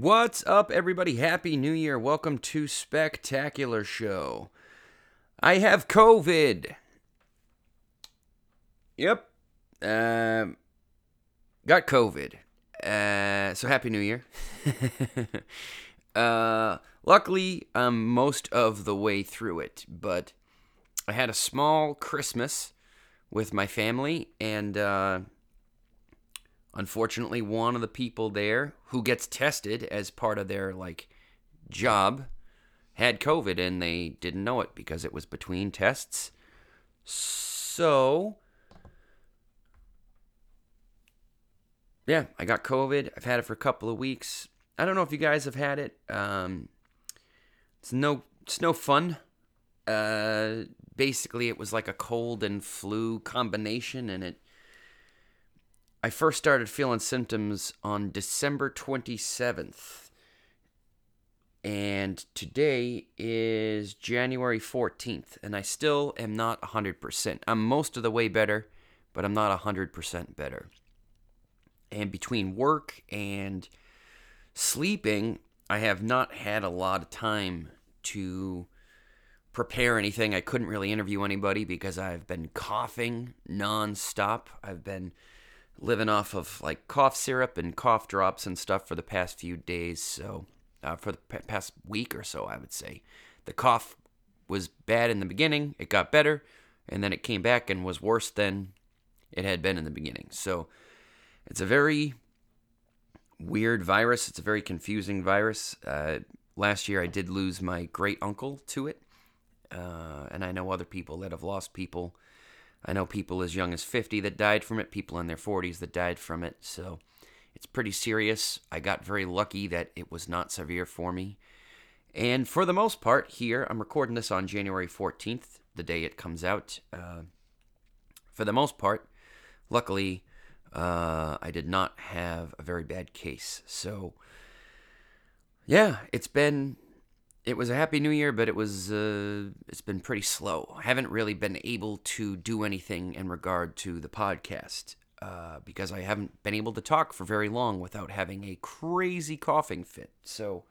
What's up, everybody? Happy New Year. Welcome to Spectacular Show. I have COVID. Yep. Got COVID. So Happy New Year. Luckily, I'm most of the way through it, but I had a small Christmas with my family, and unfortunately, one of the people there who gets tested as part of their job had COVID, and they didn't know it because it was between tests. So, yeah, I got COVID. I've had it for a couple of weeks. I don't know if you guys have had it. It's no fun. Basically, it was like a cold and flu combination, and I first started feeling symptoms on December 27th, and today is January 14th, and I still am not 100%. I'm most of the way better, but I'm not 100% better. And between work and sleeping, I have not had a lot of time to prepare anything. I couldn't really interview anybody because I've been coughing nonstop. I've been living off of cough syrup and cough drops and stuff for the past few days. So for the past week or so, I would say. The cough was bad in the beginning. It got better, and then it came back and was worse than it had been in the beginning. So it's a very weird virus. It's a very confusing virus. Last year I did lose my great uncle to it, and I know other people that have lost people. I know people as young as 50 that died from it, people in their 40s that died from it, so it's pretty serious. I got very lucky that it was not severe for me. And for the most part here, I'm recording this on January 14th, the day it comes out. For the most part, luckily, I did not have a very bad case. So, yeah, it was a Happy New Year, but it's been pretty slow. I haven't really been able to do anything in regard to the podcast because I haven't been able to talk for very long without having a crazy coughing fit. So,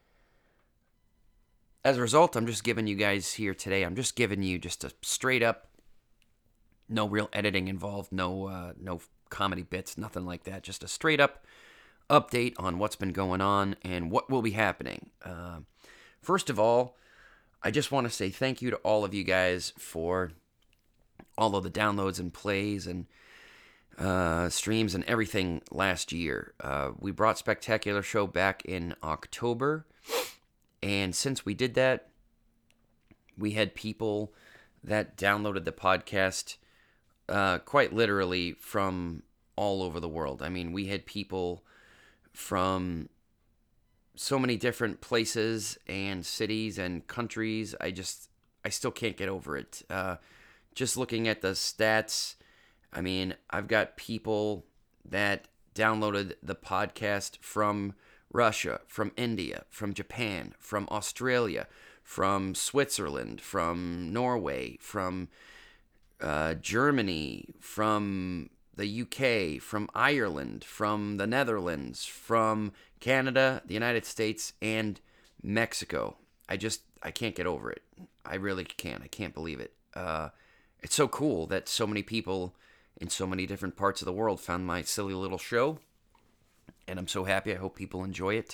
as a result, I'm just giving you guys here today, I'm just giving you just a straight up, no real editing involved, no comedy bits, nothing like that, just a straight up update on what's been going on and what will be happening. First of all, I just want to say thank you to all of you guys for all of the downloads and plays and streams and everything last year. We brought Spectacular Show back in October, and since we did that, we had people that downloaded the podcast quite literally from all over the world. I mean, we had people from so many different places and cities and countries. I still can't get over it. Just looking at the stats, I mean, I've got people that downloaded the podcast from Russia, from India, from Japan, from Australia, from Switzerland, from Norway, from Germany, from the UK, from Ireland, from the Netherlands, from Canada, the United States, and Mexico. I can't get over it. I really can't. I can't believe it. It's so cool that so many people in so many different parts of the world found my silly little show, and I'm so happy. I hope people enjoy it.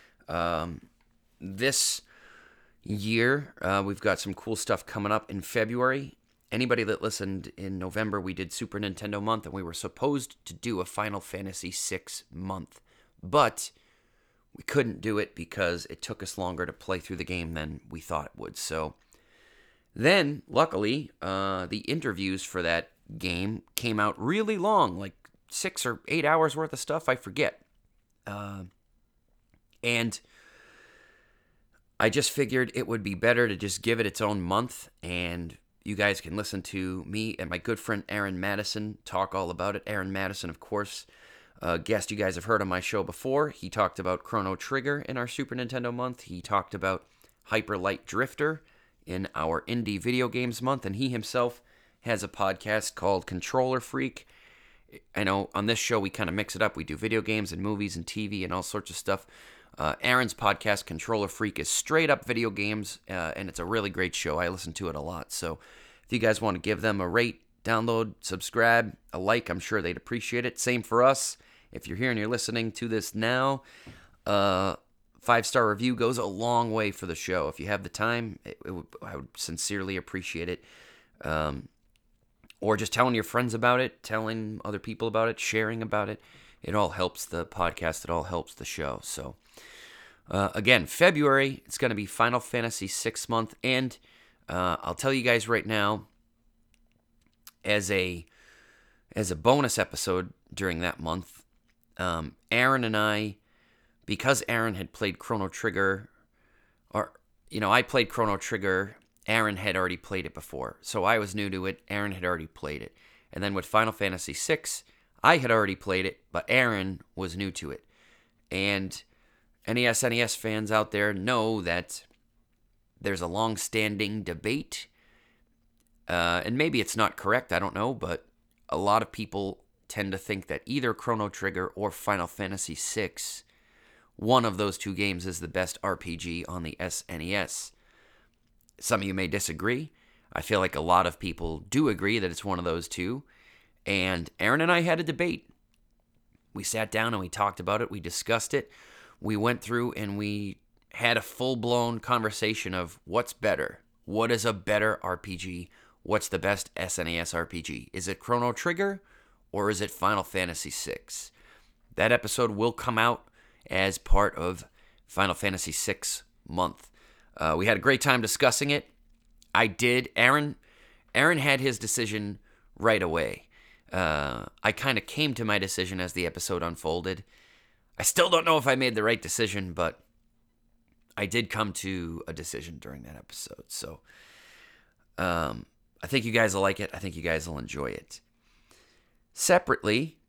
This year, we've got some cool stuff coming up in February. Anybody that listened in November, we did Super Nintendo month, and we were supposed to do a Final Fantasy VI month, but we couldn't do it because it took us longer to play through the game than we thought it would. So then, luckily, the interviews for that game came out really long, like 6 or 8 hours worth of stuff, I forget. And I just figured it would be better to just give it its own month, and you guys can listen to me and my good friend Aaron Madison talk all about it. Aaron Madison, of course, a guest you guys have heard on my show before. He talked about Chrono Trigger in our Super Nintendo month. He talked about Hyper Light Drifter in our Indie Video Games month. And he himself has a podcast called Controller Freak. I know on this show we kind of mix it up. We do video games and movies and TV and all sorts of stuff. Aaron's podcast, Controller Freak, is straight up video games, and it's a really great show. I listen to it a lot. So if you guys want to give them a rate, download, subscribe, a like, I'm sure they'd appreciate it. Same for us. If you're here and you're listening to this now, 5-star review goes a long way for the show. If you have the time, I would sincerely appreciate it. Or just telling your friends about it, telling other people about it, sharing about it. It all helps the podcast. It all helps the show. So, again, February, it's going to be Final Fantasy VI month. And I'll tell you guys right now, as a bonus episode during that month, Aaron and I, because Aaron had played Chrono Trigger, I played Chrono Trigger. Aaron had already played it before, so I was new to it. Aaron had already played it. And then with Final Fantasy VI, I had already played it, but Aaron was new to it. And any SNES fans out there know that there's a long-standing debate, and maybe it's not correct, I don't know, but a lot of people tend to think that either Chrono Trigger or Final Fantasy VI, one of those two games is the best RPG on the SNES. Some of you may disagree. I feel like a lot of people do agree that it's one of those two. And Aaron and I had a debate. We sat down and we talked about it. We discussed it. We went through and we had a full-blown conversation of what's better. What is a better RPG? What's the best SNES RPG? Is it Chrono Trigger or is it Final Fantasy VI? That episode will come out as part of Final Fantasy VI month. We had a great time discussing it. I did. Aaron had his decision right away. I kind of came to my decision as the episode unfolded. I still don't know if I made the right decision, but I did come to a decision during that episode. So I think you guys will like it. I think you guys will enjoy it. Separately,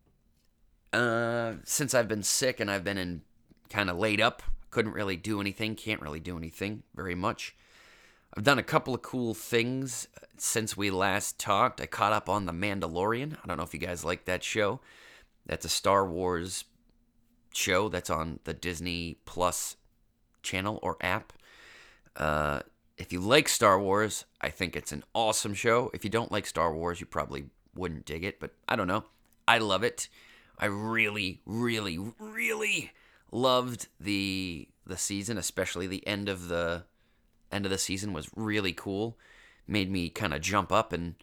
since I've been sick and I've been in kind of laid up, couldn't really do anything, can't really do anything very much. I've done a couple of cool things since we last talked. I caught up on The Mandalorian. I don't know if you guys like that show. That's a Star Wars show that's on the Disney Plus channel or app. If you like Star Wars, I think it's an awesome show. If you don't like Star Wars, you probably wouldn't dig it, but I don't know. I love it. I really, really, really loved the season, especially the end of the season was really cool. Made me kind of jump up and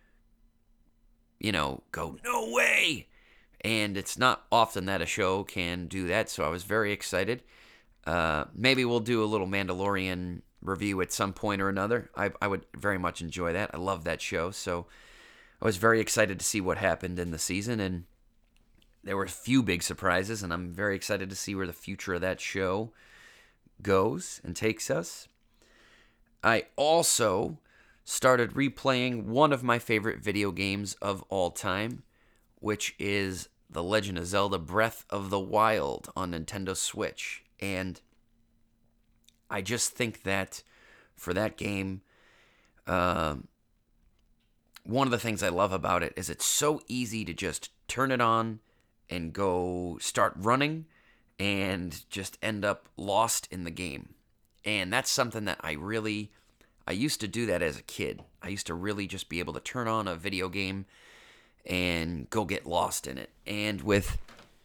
go, no way. And it's not often that a show can do that, so I was very excited. Maybe we'll do a little Mandalorian review at some point or another. I would very much enjoy that. I love that show, so I was very excited to see what happened in the season, and there were a few big surprises, and I'm very excited to see where the future of that show goes and takes us. I also started replaying one of my favorite video games of all time, which is The Legend of Zelda Breath of the Wild on Nintendo Switch. And I just think that for that game, one of the things I love about it is it's so easy to just turn it on and go start running and just end up lost in the game. And that's something that I used to do that as a kid. I used to really just be able to turn on a video game and go get lost in it. And with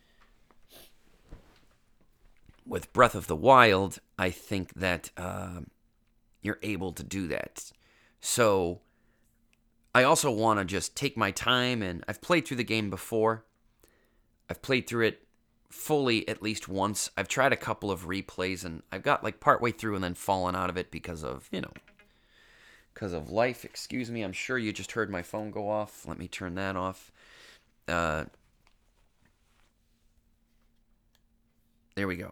Breath of the Wild, I think that you're able to do that. So I also want to just take my time, and I've played through the game before. I've played through it fully at least once. I've tried a couple of replays, and I've got like partway through and then fallen out of it because of life. Excuse me, I'm sure you just heard my phone go off. Let me turn that off. There we go.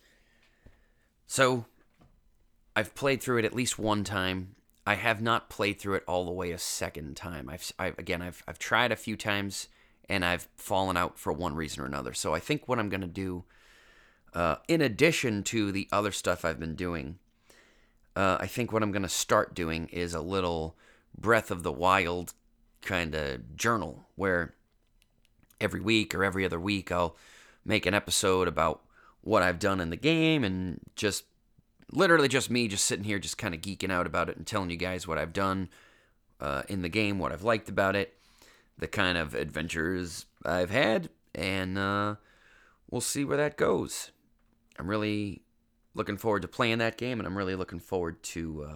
So, I've played through it at least one time. I have not played through it all the way a second time. I've tried a few times, and I've fallen out for one reason or another. So I think what I'm going to do, in addition to the other stuff I've been doing, I think what I'm going to start doing is a little Breath of the Wild kind of journal, where every week or every other week I'll make an episode about what I've done in the game, and just literally just me just sitting here just kind of geeking out about it and telling you guys what I've done in the game, what I've liked about it, the kind of adventures I've had, and we'll see where that goes. I'm really looking forward to playing that game, and I'm really looking forward to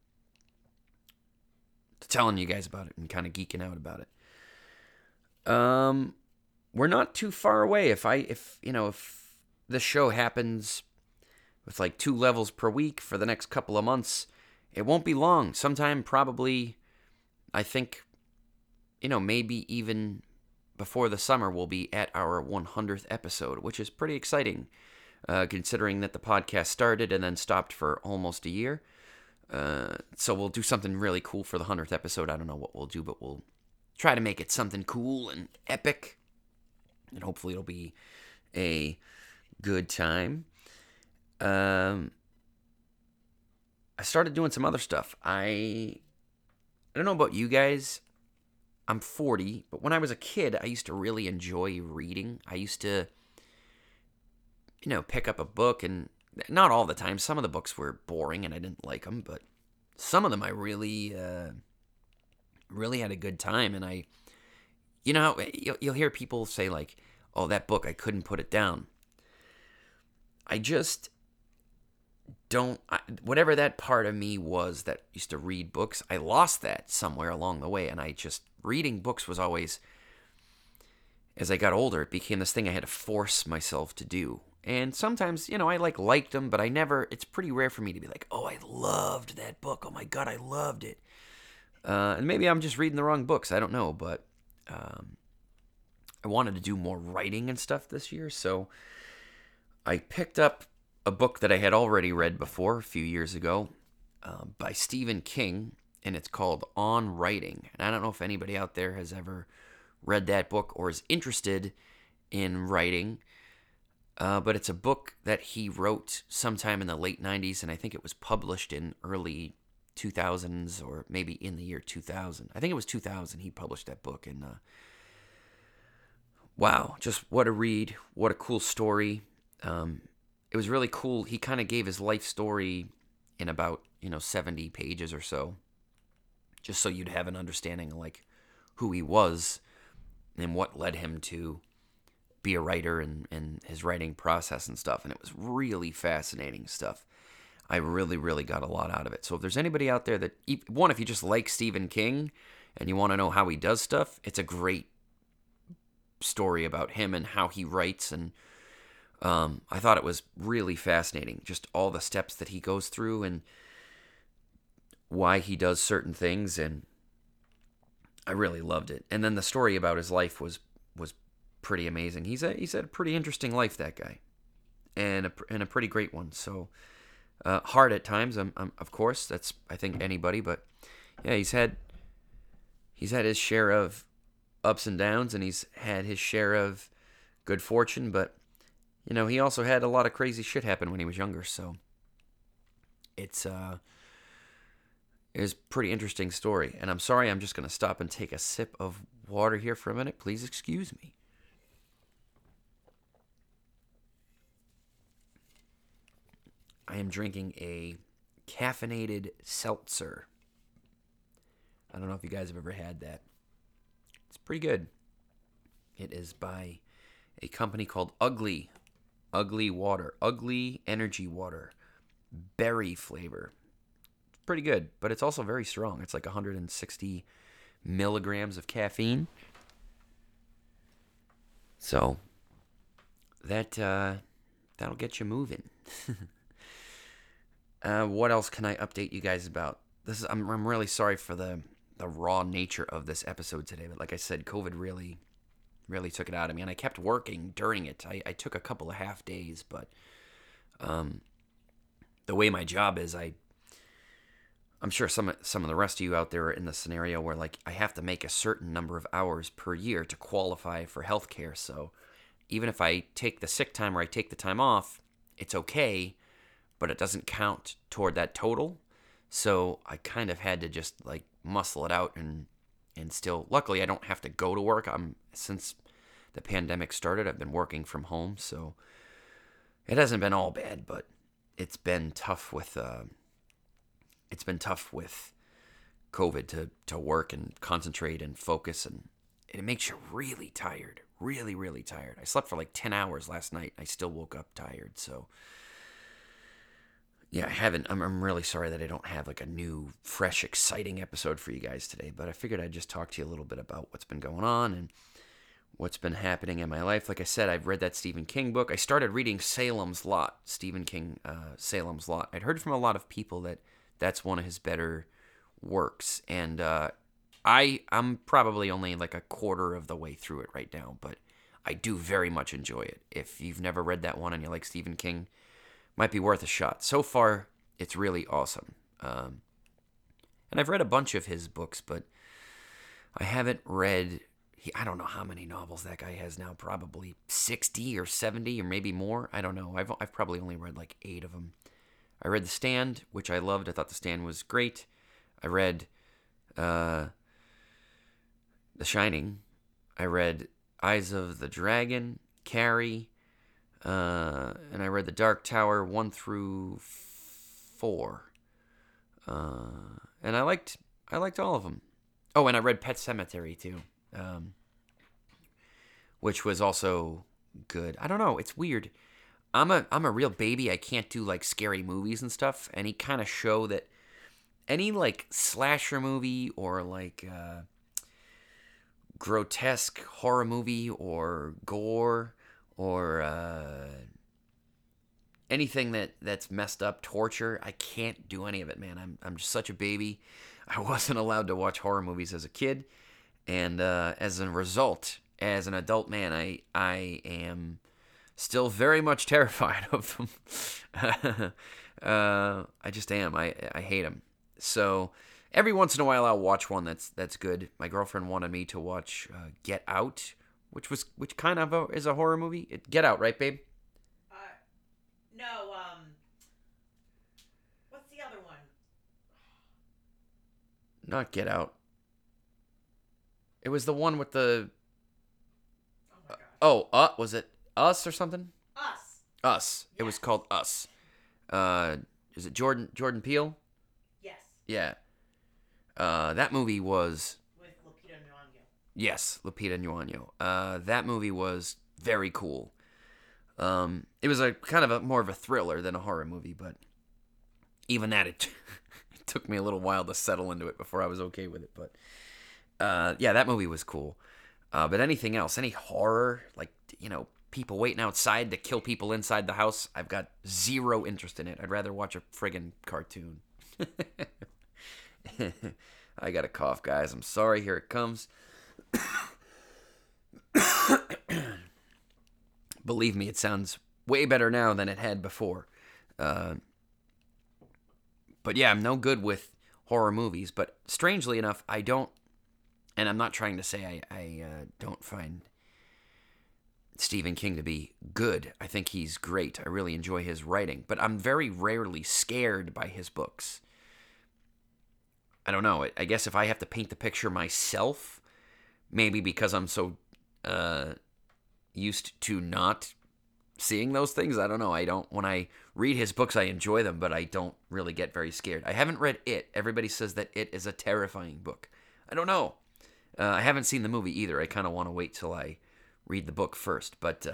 telling you guys about it and kind of geeking out about it. We're not too far away. If this show happens with like 2 levels per week for the next couple of months, it won't be long. Sometime probably, I think, maybe even before the summer, we'll be at our 100th episode, which is pretty exciting, considering that the podcast started and then stopped for almost a year. So we'll do something really cool for the 100th episode. I don't know what we'll do, but we'll try to make it something cool and epic, and hopefully it'll be a good time. I started doing some other stuff. I don't know about you guys. I'm 40, but when I was a kid, I used to really enjoy reading. I used to, pick up a book, and not all the time. Some of the books were boring and I didn't like them, but some of them I really, really had a good time. And you'll hear people say like, "Oh, that book, I couldn't put it down." I just don't, whatever that part of me was that used to read books, I lost that somewhere along the way. And reading books was always, as I got older, it became this thing I had to force myself to do. And sometimes, I liked them, but it's pretty rare for me to be like, "Oh, I loved that book. Oh my God, I loved it." And maybe I'm just reading the wrong books. I don't know, but I wanted to do more writing and stuff this year. So I picked up a book that I had already read before a few years ago by Stephen King, and it's called On Writing. And I don't know if anybody out there has ever read that book or is interested in writing. But it's a book that he wrote sometime in the late 90s, and I think it was published in early 2000s, or maybe in the year 2000. I think it was 2000 he published that book, and wow, just what a read, what a cool story. It was really cool. He kind of gave his life story in about, 70 pages or so, just so you'd have an understanding of like who he was and what led him to be a writer and his writing process and stuff. And it was really fascinating stuff. I really, really got a lot out of it. So if there's anybody out there that, if you just like Stephen King and you want to know how he does stuff, it's a great story about him and how he writes. And I thought it was really fascinating, just all the steps that he goes through and why he does certain things. And I really loved it. And then the story about his life was pretty amazing. He's had a pretty interesting life, that guy, and a pretty great one. So hard at times, of course. That's, I think, anybody. But yeah, he's had his share of ups and downs, and he's had his share of good fortune. But he also had a lot of crazy shit happen when he was younger. So it was a pretty interesting story. And I'm sorry, I'm just gonna stop and take a sip of water here for a minute. Please excuse me. I am drinking a caffeinated seltzer. I don't know if you guys have ever had that. It's pretty good. It is by a company called Ugly Water. Ugly Energy Water. Berry flavor. It's pretty good, but it's also very strong. It's like 160 milligrams of caffeine. So that'll get you moving. What else can I update you guys about? I'm really sorry for the raw nature of this episode today, but like I said, COVID really took it out of me, and I kept working during it. I took a couple of half days, but the way my job is, I'm sure some of the rest of you out there are in the scenario where like I have to make a certain number of hours per year to qualify for healthcare. So even if I take the sick time or I take the time off, it's okay, but it doesn't count toward that total. So I kind of had to just like muscle it out and still, luckily I don't have to go to work. Since the pandemic started, I've been working from home. So it hasn't been all bad, but it's been tough with COVID to work and concentrate and focus, and it makes you really tired, really, really tired. I slept for like 10 hours last night. I still woke up tired. So yeah, I haven't. I'm really sorry that I don't have like a new, fresh, exciting episode for you guys today, but I figured I'd just talk to you a little bit about what's been going on and what's been happening in my life. Like I said, I've read that Stephen King book. I started reading Salem's Lot, Stephen King, Salem's Lot. I'd heard from a lot of people that that's one of his better works, and I'm probably only like a quarter of the way through it right now, but I do very much enjoy it. If you've never read that one and you like Stephen King, might be worth a shot. So far, it's really awesome. And I've read a bunch of his books, but I haven't read. I don't know how many novels that guy has now. Probably 60 or 70 or maybe more. I don't know. I've probably only read like 8 of them. I read The Stand, which I loved. I thought The Stand was great. I read The Shining. I read Eyes of the Dragon, Carrie, and I read The Dark Tower 1 through 4. And I liked all of them. Oh, and I read Pet Sematary too, which was also good. I don't know. It's weird. I'm a real baby. I can't do like scary movies and stuff. Any kind of show that, any like slasher movie or like grotesque horror movie or gore or anything that's messed up, torture. I can't do any of it, man. I'm just such a baby. I wasn't allowed to watch horror movies as a kid, and as a result, as an adult man, I am still very much terrified of them. I just am. I hate them. So every once in a while, I'll watch one that's good. My girlfriend wanted me to watch Get Out, which kind of is a horror movie. Get Out, right, babe? No. What's the other one? Not Get Out. It was the one with the. Oh my gosh. Was it Us or something? Us. Us. Yes. It was called Us. Is it Jordan Peele? Yes. Yeah. That movie was. With Lupita Nyong'o. Yes, Lupita Nyong'o. That movie was very cool. It was a kind of more of a thriller than a horror movie, but even that, it took me a little while to settle into it before I was okay with it. But yeah, that movie was cool. But anything else, any horror, like, people waiting outside to kill people inside the house, I've got zero interest in it. I'd rather watch a friggin' cartoon. I got a cough, guys. I'm sorry. Here it comes. Believe me, it sounds way better now than it had before. But yeah, I'm no good with horror movies. But strangely enough, I don't, and I'm not trying to say I don't find Stephen King to be good. I think he's great. I really enjoy his writing. But I'm very rarely scared by his books. I don't know. I guess if I have to paint the picture myself, maybe because I'm so used to not seeing those things. I don't know. When I read his books, I enjoy them, but I don't really get very scared. I haven't read It. Everybody says that It is a terrifying book. I don't know. I haven't seen the movie either. I kind of want to wait till I read the book first. But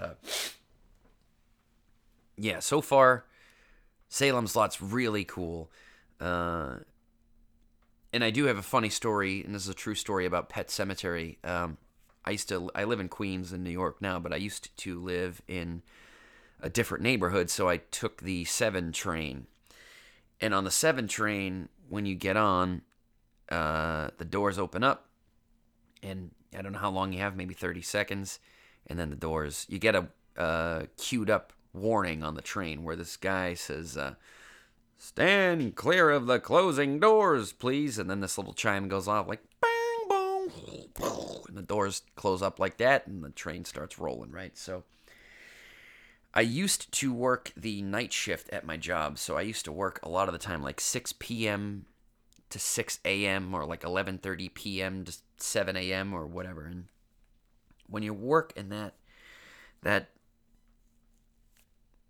yeah, so far, Salem's Lot's really cool. And I do have a funny story, and this is a true story about Pet Sematary. I live in Queens in New York now, but I used to live in a different neighborhood, so I took the 7 train. And on the 7 train, when you get on, the doors open up, and I don't know how long you have, maybe 30 seconds, and then the doors, you get a queued up warning on the train where this guy says, "Stand clear of the closing doors, please." And then this little chime goes off like bang, boom, and the doors close up like that, and the train starts rolling, right? So I used to work the night shift at my job, so I used to work a lot of the time like 6 p.m. to 6 a.m. or like 11:30 p.m. to 7 a.m. or whatever. And when you work in that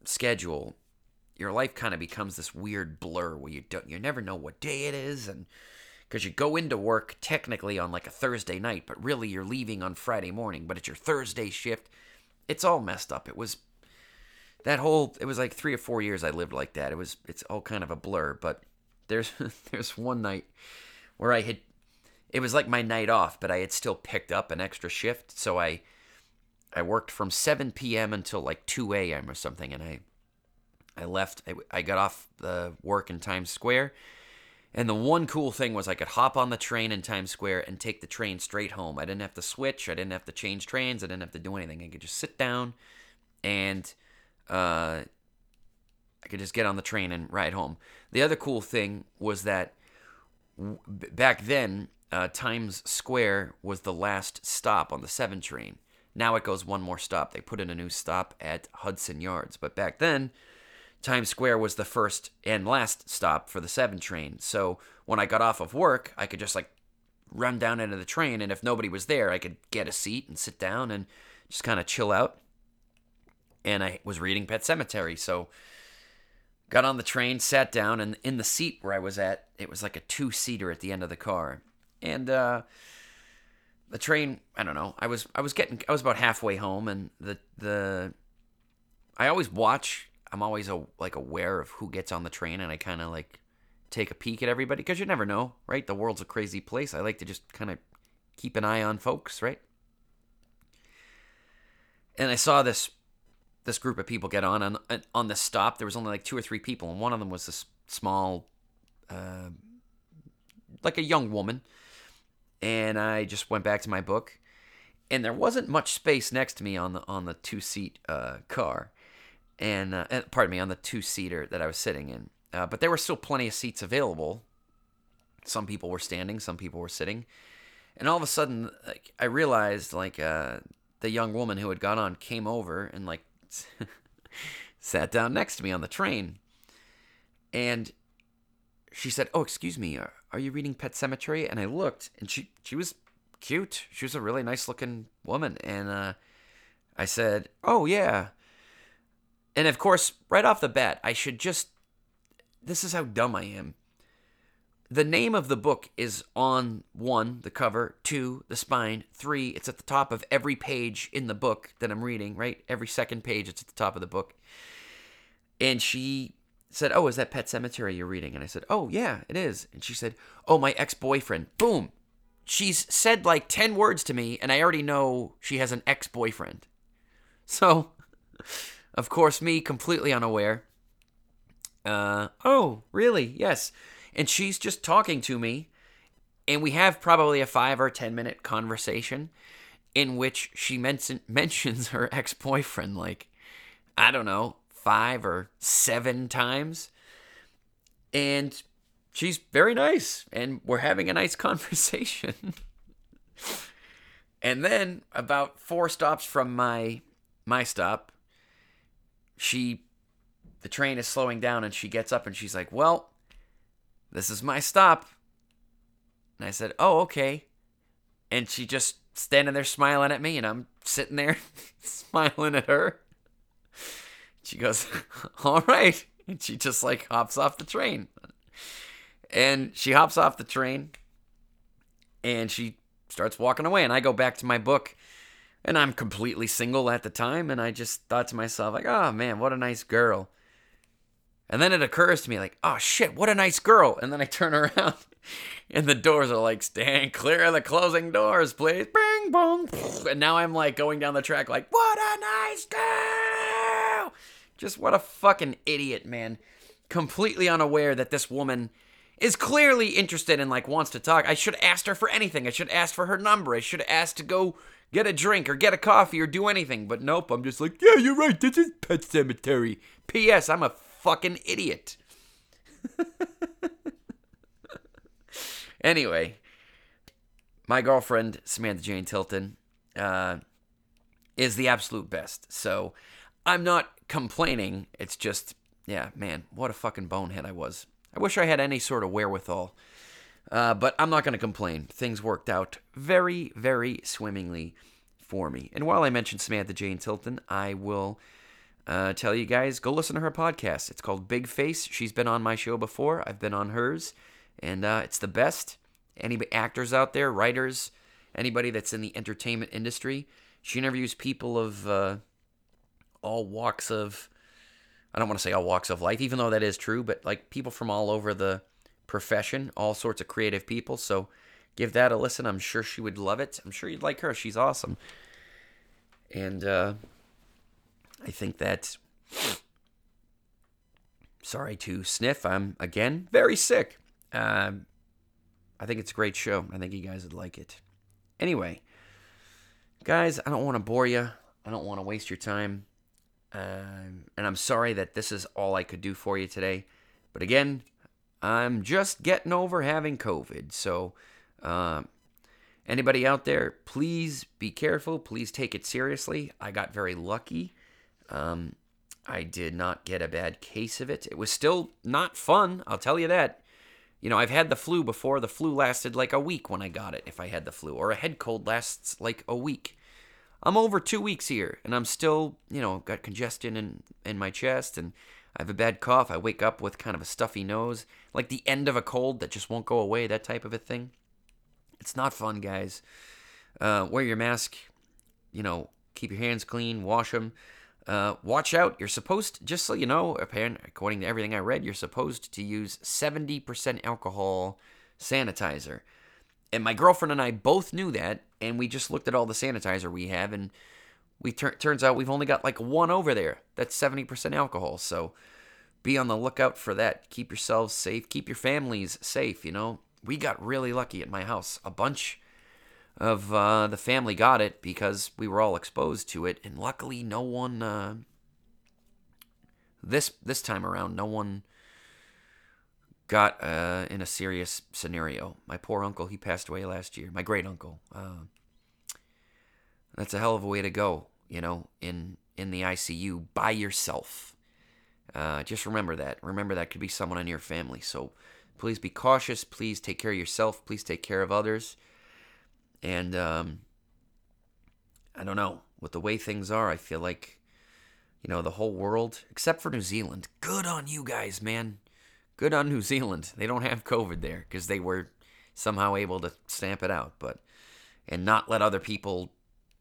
schedule, your life kind of becomes this weird blur where you never know what day it is, and because you go into work technically on like a Thursday night, but really you're leaving on Friday morning, but it's your Thursday shift. It's all messed up. It was like 3 or 4 years I lived like that. It's all kind of a blur, but there's one night where it was like my night off, but I had still picked up an extra shift, so I worked from 7 p.m. until like 2 a.m. or something, and I left. I got off the work in Times Square, and the one cool thing was I could hop on the train in Times Square and take the train straight home. I didn't have to switch. I didn't have to change trains. I didn't have to do anything. I could just sit down, and I could just get on the train and ride home. The other cool thing was that back then, Times Square was the last stop on the 7 train. Now it goes one more stop. They put in a new stop at Hudson Yards. But back then, Times Square was the first and last stop for the 7 train. So when I got off of work, I could just like run down into the train, and if nobody was there, I could get a seat and sit down and just kind of chill out. And I was reading Pet Sematary, so got on the train, sat down, and in the seat where I was at, it was like a 2-seater at the end of the car. And the train, I don't know, I was about halfway home, and I always watch. I'm always like aware of who gets on the train, and I kind of like take a peek at everybody, because you never know, right? The world's a crazy place. I like to just kind of keep an eye on folks, right? And I saw this group of people get on this stop. There was only like 2 or 3 people, and one of them was this small, like a young woman. And I just went back to my book, and there wasn't much space next to me on the 2-seat car. And pardon me, on the 2-seater that I was sitting in. But there were still plenty of seats available. Some people were standing, some people were sitting. And all of a sudden, like, I realized, like, the young woman who had got on came over and, like, sat down next to me on the train. And she said, "Oh, excuse me, are you reading Pet Sematary?" And I looked, and she was cute. She was a really nice-looking woman. And I said, "Oh, yeah." And of course, right off the bat, this is how dumb I am. The name of the book is on 1, the cover, 2, the spine, 3, it's at the top of every page in the book that I'm reading, right? Every second page, it's at the top of the book. And she said, "Oh, is that Pet Sematary you're reading?" And I said, "Oh, yeah, it is." And she said, "Oh, my ex-boyfriend." Boom. She's said like 10 words to me, and I already know she has an ex-boyfriend. So, of course, me completely unaware. "Oh, really? Yes." And she's just talking to me, and we have probably a 5 or 10 minute conversation in which she mentions her ex-boyfriend, like, I don't know, 5 or 7 times. And she's very nice, and we're having a nice conversation. And then, about 4 stops from my stop, the train is slowing down, and she gets up and she's like, "Well, this is my stop." And I said, "Oh, okay." And she just standing there smiling at me, and I'm sitting there smiling at her. She goes, "All right." And she just like hops off the train. And she hops off the train, and she starts walking away, and I go back to my book. And I'm completely single at the time, and I just thought to myself, like, "Oh, man, what a nice girl." And then it occurs to me, like, "Oh, shit, what a nice girl." And then I turn around, and the doors are like, "Stand clear of the closing doors, please." Bing, boom. And now I'm, like, going down the track like, "What a nice girl." Just what a fucking idiot, man. Completely unaware that this woman is clearly interested and, like, wants to talk. I should have asked her for anything. I should have asked for her number. I should have asked to go get a drink or get a coffee or do anything. But nope, I'm just like, "Yeah, you're right. This is Pet Sematary. P.S. I'm a fucking idiot." Anyway, my girlfriend, Samantha Jane Tilton, is the absolute best. So I'm not complaining. It's just, yeah, man, what a fucking bonehead I was. I wish I had any sort of wherewithal. But I'm not going to complain. Things worked out very, very swimmingly for me. And while I mentioned Samantha Jane Tilton, I will tell you guys, go listen to her podcast. It's called Big Face. She's been on my show before. I've been on hers. And it's the best. Any actors out there, writers, anybody that's in the entertainment industry. She interviews people of all walks of, I don't want to say all walks of life, even though that is true, but like people from all over the profession, all sorts of creative people. So give that a listen. I'm sure she would love it. I'm sure you'd like her. She's awesome. And I think that, sorry to sniff, I'm, again, very sick. I think it's a great show. I think you guys would like it. Anyway, guys, I don't want to bore you. I don't want to waste your time. And I'm sorry that this is all I could do for you today. But again, I'm just getting over having COVID. So, anybody out there, please be careful. Please take it seriously. I got very lucky. I did not get a bad case of it. It was still not fun, I'll tell you that. You know, I've had the flu before. The flu lasted like a week when I got it, if I had the flu. Or a head cold lasts like a week. I'm over 2 weeks here, and I'm still, got congestion in my chest, and I have a bad cough. I wake up with kind of a stuffy nose, like the end of a cold that just won't go away, that type of a thing. It's not fun, guys. Wear your mask, keep your hands clean, wash them. Watch out. You're supposed to, just so you know, according to everything I read, you're supposed to use 70% alcohol sanitizer. And my girlfriend and I both knew that, and we just looked at all the sanitizer we have, and turns out we've only got like one over there that's 70% alcohol. So be on the lookout for that. Keep yourselves safe. Keep your families safe, We got really lucky at my house. A bunch of the family got it because we were all exposed to it, and luckily no one this time around no one got in a serious scenario. My poor uncle, he passed away last year. My great uncle. That's a hell of a way to go, in the ICU by yourself. Just remember that. Remember that could be someone in your family. So please be cautious. Please take care of yourself. Please take care of others. And I don't know, with the way things are, I feel like, the whole world, except for New Zealand, good on you guys, man. Good on New Zealand. They don't have COVID there because they were somehow able to stamp it out, and not let other people,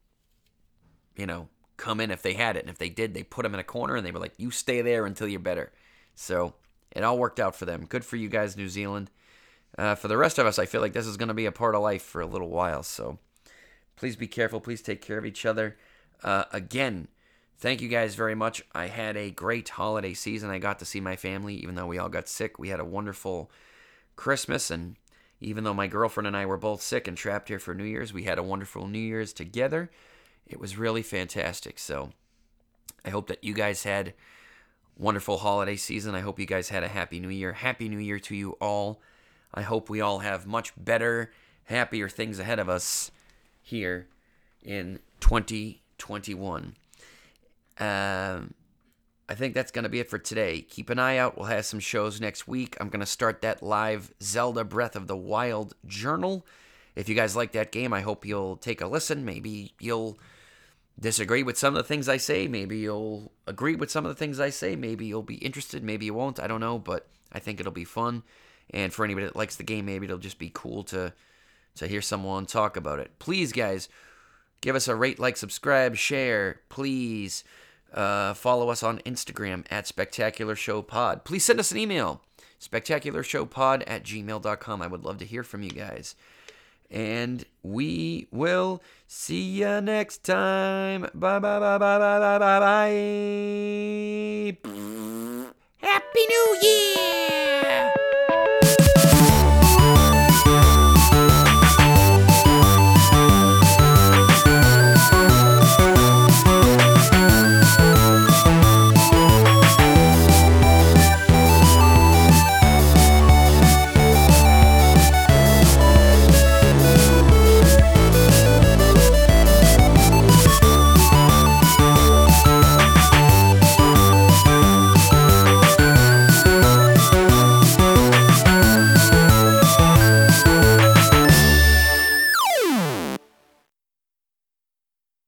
come in if they had it. And if they did, they put them in a corner and they were like, you stay there until you're better. So it all worked out for them. Good for you guys, New Zealand. For the rest of us, I feel like this is going to be a part of life for a little while. So please be careful. Please take care of each other. Again, thank you guys very much. I had a great holiday season. I got to see my family, even though we all got sick. We had a wonderful Christmas. And even though my girlfriend and I were both sick and trapped here for New Year's, we had a wonderful New Year's together. It was really fantastic. So I hope that you guys had wonderful holiday season. I hope you guys had a Happy New Year. Happy New Year to you all. I hope we all have much better, happier things ahead of us here in 2021. I think that's going to be it for today. Keep an eye out. We'll have some shows next week. I'm going to start that live Zelda Breath of the Wild journal. If you guys like that game, I hope you'll take a listen. Maybe you'll disagree with some of the things I say. Maybe you'll agree with some of the things I say. Maybe you'll be interested. Maybe you won't. I don't know, but I think it'll be fun. And for anybody that likes the game, maybe it'll just be cool to hear someone talk about it. Please, guys, give us a rate, like, subscribe, share. Please follow us on Instagram at Spectacular Show Pod. Please send us an email, spectacularshowpod@gmail.com. I would love to hear from you guys. And we will see you next time. Bye, bye, bye, bye, bye, bye, bye, bye. Happy New Year!